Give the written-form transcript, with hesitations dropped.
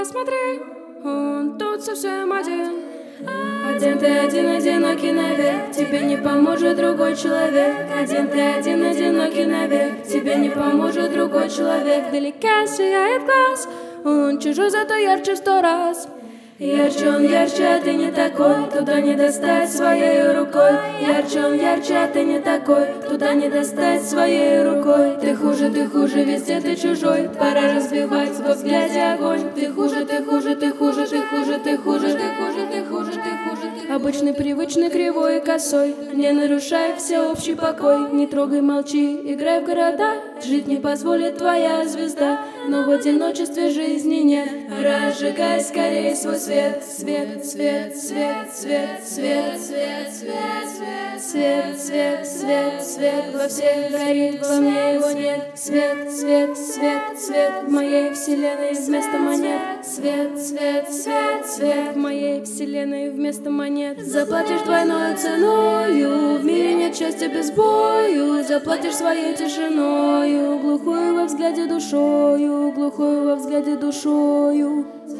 посмотри, он тут совсем один. Один ты один, одинокий навек, тебе не поможет другой человек. Один ты один, одинокий навек, тебе не поможет другой человек. Вдалеке сияет глаз, он чужой, зато ярче в 100 раз. Ярче он ярче, а ты не такой, туда не достать своей рукой. Ярче он ярче, а ты не такой, туда не достать своей рукой. Ты хуже, везде ты чужой, пора разбивать во взгляде огонь. Ты хуже, ты хуже, ты хуже, ты хуже, ты хуже, ты хуже, ты хуже, ты хуже. Обычный, привычный, кривой и косой, не нарушай всеобщий покой. Не трогай, молчи, играй в города, жить не позволит твоя звезда. Но в одиночестве жизни нет, разжигай скорее свой свет. Свет, свет, свет, свет, свет, свет, свет, свет, свет, свет, свет, свет, во всех горит, во мне его нет. Свет, свет, свет, свет, в моей вселенной вместо монет. Свет, свет, свет, свет, в моей вселенной вместо монет. Заплатишь двойной ценою, в мире нет счастья без бою. Заплатишь своей тишиною, глухую во взгляде душою, глухую во взгляде душою.